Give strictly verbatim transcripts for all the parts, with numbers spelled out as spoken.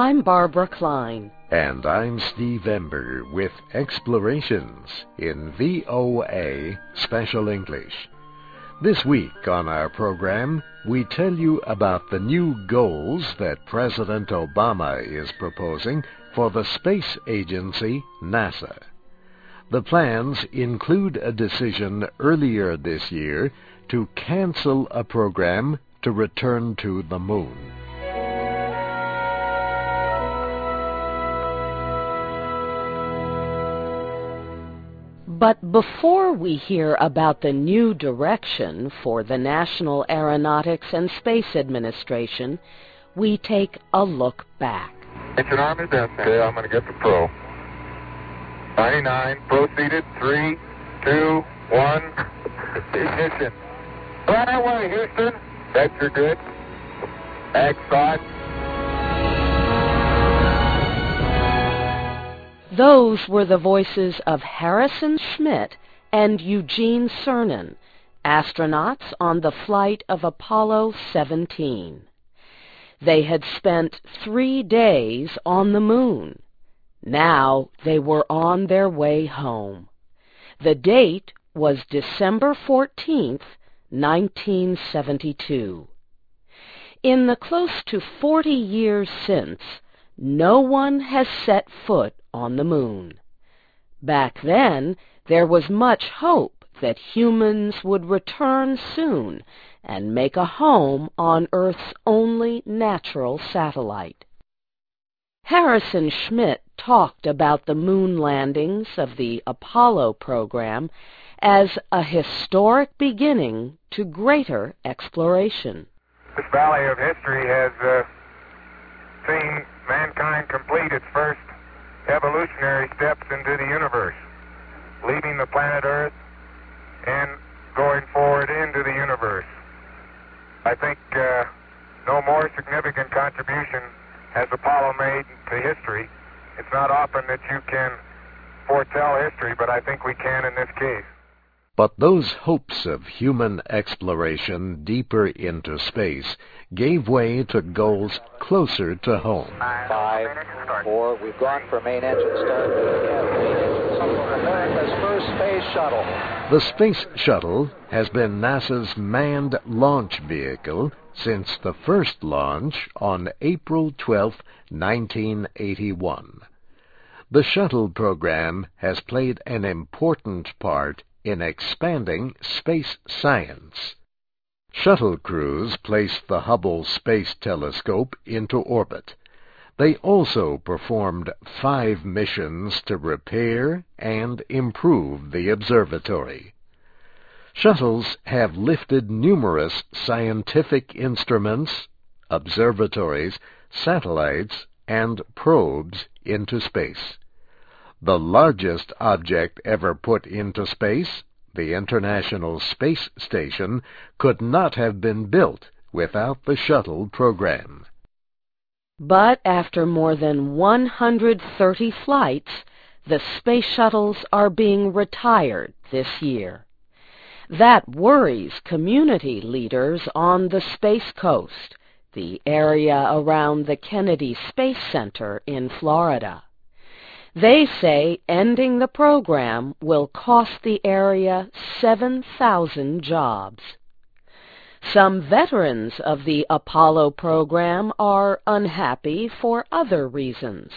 I'm Barbara Klein. And I'm Steve Ember with Explorations in V O A Special English. This week on our program, we tell you about the new goals that President Obama is proposing for the space agency NASA. The plans include a decision earlier this year to cancel a program to return to the moon. But before we hear about the new direction for the National Aeronautics and Space Administration, we take a look back. Engine arm is dead. Okay, I'm going to get the pro. ninety-nine, proceeded, three, two, one, ignition. Right away, Houston. Vector good. Ag thought. Those were the voices of Harrison Schmitt and Eugene Cernan, astronauts on the flight of Apollo seventeen. They had spent three days on the moon. Now they were on their way home. The date was December fourteenth, nineteen seventy-two. In the close to forty years since, no one has set foot on the moon. Back then, there was much hope that humans would return soon and make a home on Earth's only natural satellite. Harrison Schmitt talked about the moon landings of the Apollo program as a historic beginning to greater exploration. This valley of history has uh, seen mankind complete its first evolutionary steps into the universe, leaving the planet Earth and going forward into the universe. I think uh, no more significant contribution has Apollo made to history. It's not often that you can foretell history, but I think we can in this case. But those hopes of human exploration deeper into space gave way to goals closer to home. Five, four, we've gone for main engine start. We have main engine start from America's first space shuttle. The Space Shuttle has been NASA's manned launch vehicle since the first launch on April twelfth, nineteen eighty-one. The shuttle program has played an important part in expanding space science. Shuttle crews placed the Hubble Space Telescope into orbit. They also performed five missions to repair and improve the observatory. Shuttles have lifted numerous scientific instruments, observatories, satellites, and probes into space. The largest object ever put into space, the International Space Station, could not have been built without the shuttle program. But after more than one hundred thirty flights, the space shuttles are being retired this year. That worries community leaders on the Space Coast, the area around the Kennedy Space Center in Florida. They say ending the program will cost the area seven thousand jobs. Some veterans of the Apollo program are unhappy for other reasons.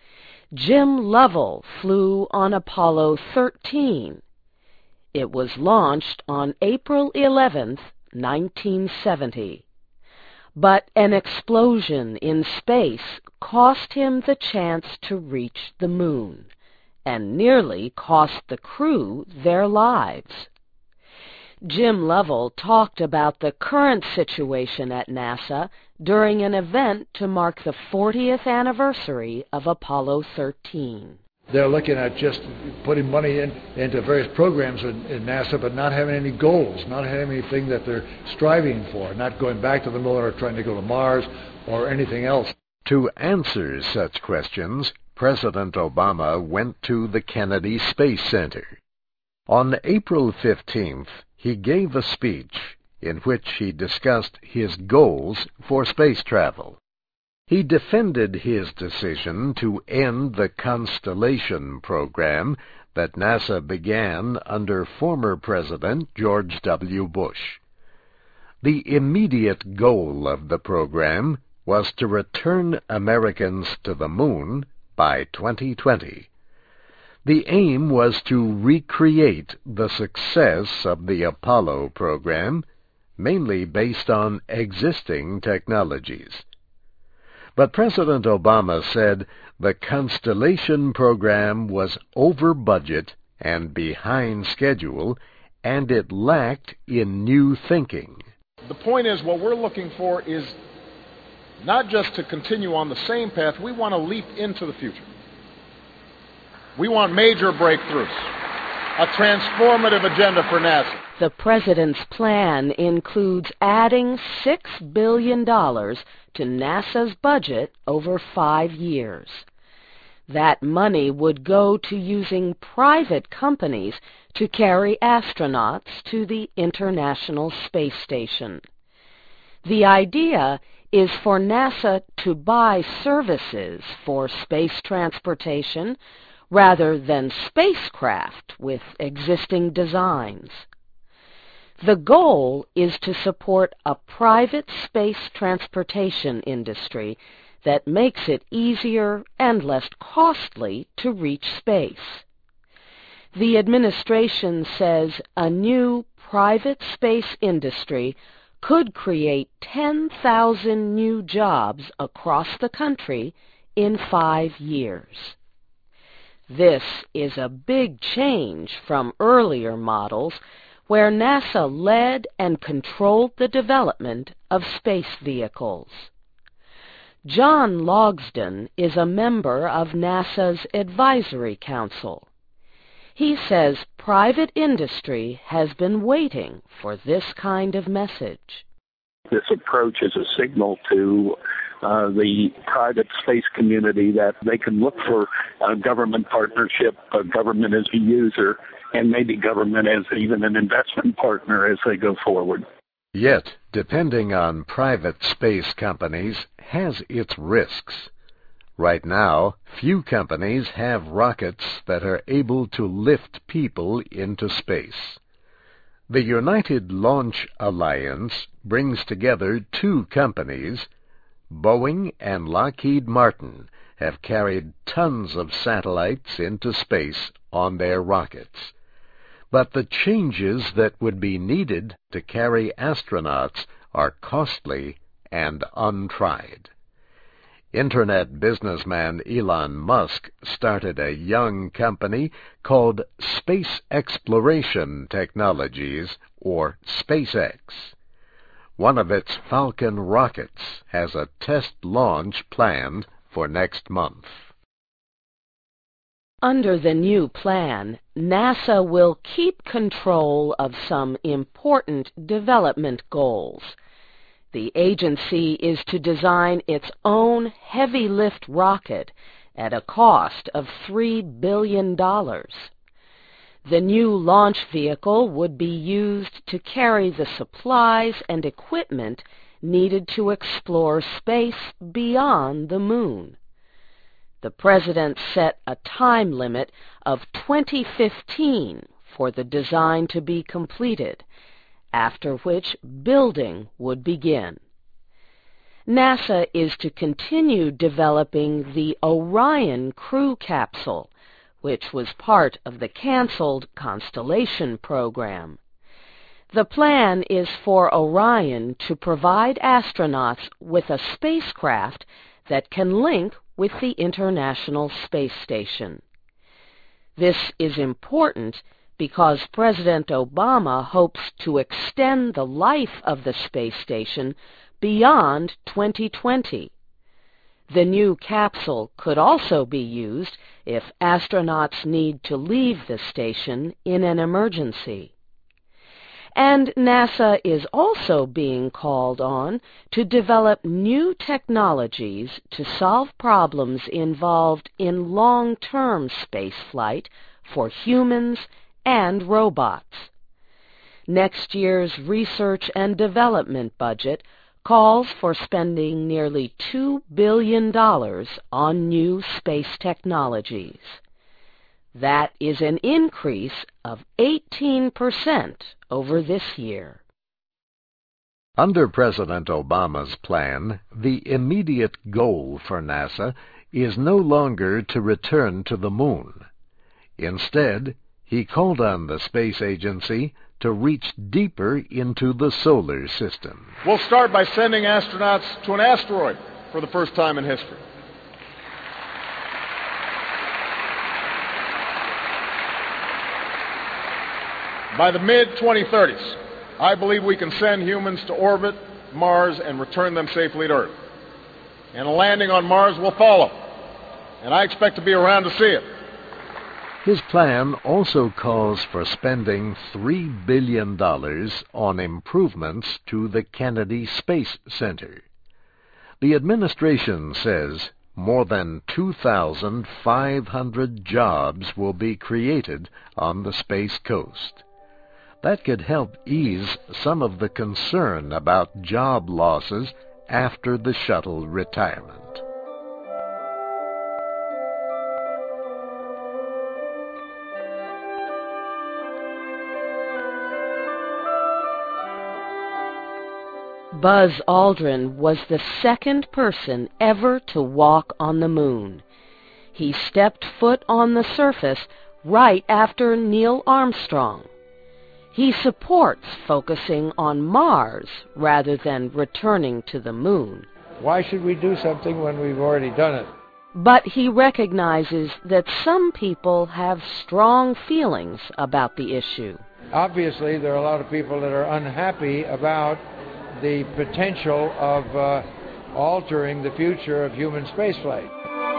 Jim Lovell flew on Apollo thirteen. It was launched on April eleventh, nineteen seventy. But an explosion in space cost him the chance to reach the moon, and nearly cost the crew their lives. Jim Lovell talked about the current situation at NASA during an event to mark the fortieth anniversary of Apollo thirteen. They're looking at just putting money in, into various programs in, in NASA, but not having any goals, not having anything that they're striving for, not going back to the moon or trying to go to Mars or anything else. To answer such questions, President Obama went to the Kennedy Space Center. On April fifteenth, he gave a speech in which he discussed his goals for space travel. He defended his decision to end the Constellation program that NASA began under former President George W. Bush. The immediate goal of the program was to return Americans to the moon by twenty twenty. The aim was to recreate the success of the Apollo program, mainly based on existing technologies. But President Obama said the Constellation program was over budget and behind schedule, and it lacked in new thinking. The point is, what we're looking for is not just to continue on the same path, we want to leap into the future. We want major breakthroughs, a transformative agenda for NASA. The President's plan includes adding six billion dollars to NASA's budget over five years. That money would go to using private companies to carry astronauts to the International Space Station. The idea is for NASA to buy services for space transportation rather than spacecraft with existing designs. The goal is to support a private space transportation industry that makes it easier and less costly to reach space. The administration says a new private space industry could create ten thousand new jobs across the country in five years. This is a big change from earlier models where NASA led and controlled the development of space vehicles. John Logsdon is a member of NASA's Advisory Council. He says private industry has been waiting for this kind of message. This approach is a signal to uh, the private space community that they can look for a government partnership, a government as a user, and maybe government as even an investment partner as they go forward. Yet, depending on private space companies has its risks. Right now, few companies have rockets that are able to lift people into space. The United Launch Alliance brings together two companies. Boeing and Lockheed Martin have carried tons of satellites into space on their rockets. But the changes that would be needed to carry astronauts are costly and untried. Internet businessman Elon Musk started a young company called Space Exploration Technologies, or SpaceX. One of its Falcon rockets has a test launch planned for next month. Under the new plan, NASA will keep control of some important development goals. The agency is to design its own heavy-lift rocket at a cost of three billion dollars. The new launch vehicle would be used to carry the supplies and equipment needed to explore space beyond the moon. The President set a time limit of twenty fifteen for the design to be completed, after which building would begin. NASA is to continue developing the Orion crew capsule, which was part of the canceled Constellation program. The plan is for Orion to provide astronauts with a spacecraft that can link with the International Space Station. This is important because President Obama hopes to extend the life of the space station beyond twenty twenty. The new capsule could also be used if astronauts need to leave the station in an emergency. And NASA is also being called on to develop new technologies to solve problems involved in long-term spaceflight for humans and robots. Next year's research and development budget calls for spending nearly two billion dollars on new space technologies. That is an increase of eighteen percent over this year. Under President Obama's plan, the immediate goal for NASA is no longer to return to the moon. Instead, he called on the space agency to reach deeper into the solar system. We'll start by sending astronauts to an asteroid for the first time in history. By the mid twenty thirties, I believe we can send humans to orbit Mars and return them safely to Earth. And a landing on Mars will follow, and I expect to be around to see it. His plan also calls for spending three billion dollars on improvements to the Kennedy Space Center. The administration says more than two thousand five hundred jobs will be created on the Space Coast. That could help ease some of the concern about job losses after the shuttle retirement. Buzz Aldrin was the second person ever to walk on the moon. He stepped foot on the surface right after Neil Armstrong. He supports focusing on Mars rather than returning to the moon. Why should we do something when we've already done it? But he recognizes that some people have strong feelings about the issue. Obviously, there are a lot of people that are unhappy about the potential of uh, altering the future of human spaceflight.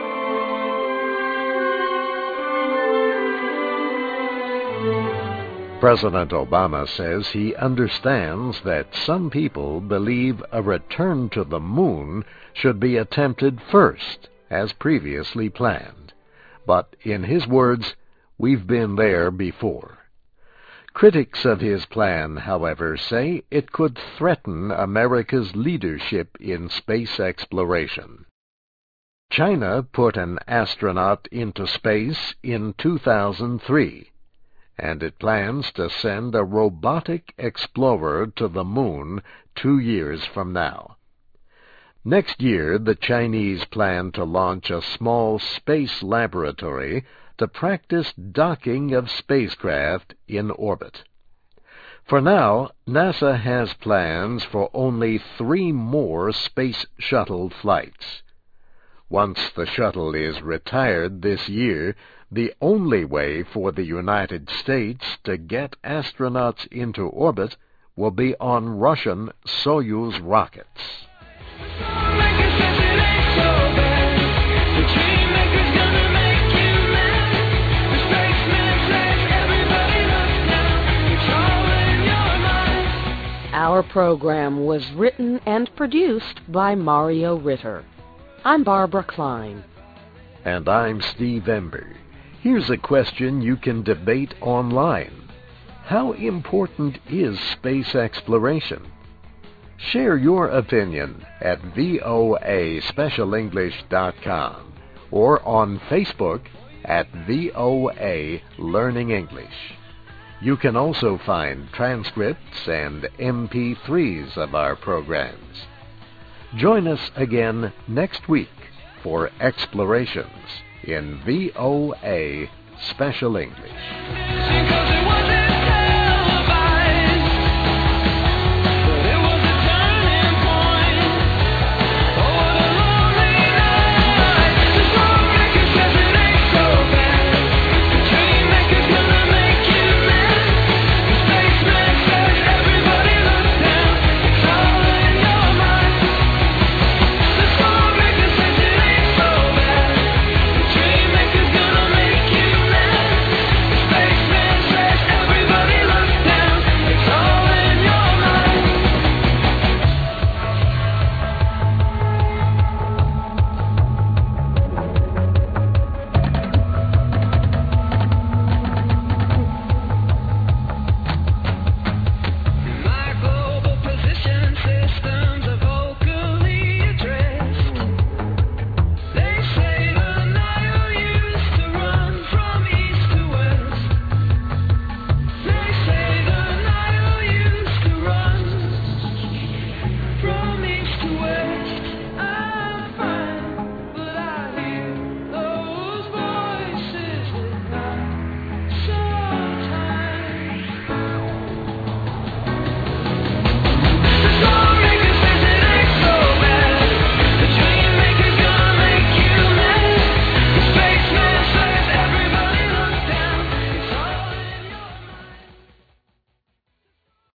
President Obama says he understands that some people believe a return to the moon should be attempted first, as previously planned. But in his words, we've been there before. Critics of his plan, however, say it could threaten America's leadership in space exploration. China put an astronaut into space in two thousand three, and it plans to send a robotic explorer to the moon two years from now. Next year, the Chinese plan to launch a small space laboratory to practice docking of spacecraft in orbit. For now, NASA has plans for only three more Space Shuttle flights. Once the shuttle is retired this year, the only way for the United States to get astronauts into orbit will be on Russian Soyuz rockets. Our program was written and produced by Mario Ritter. I'm Barbara Klein. And I'm Steve Ember. Here's a question you can debate online. How important is space exploration? Share your opinion at voa special english dot com or on Facebook at V O A Learning English. You can also find transcripts and M P threes of our programs. Join us again next week for Explorations in V O A Special English.